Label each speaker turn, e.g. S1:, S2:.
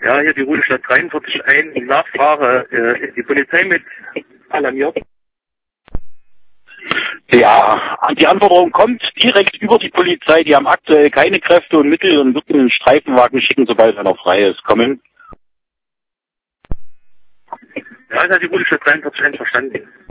S1: Ja, hier die Ruhestadt 43 ein, Nachfrage, die Polizei mit alarmiert.
S2: Ja, die Anforderung kommt direkt über die Polizei. Die haben aktuell keine Kräfte und Mittel und würden einen Streifenwagen schicken, sobald er noch frei ist. Kommen.
S1: Ja, ich habe die Ruhestadt 43 verstanden.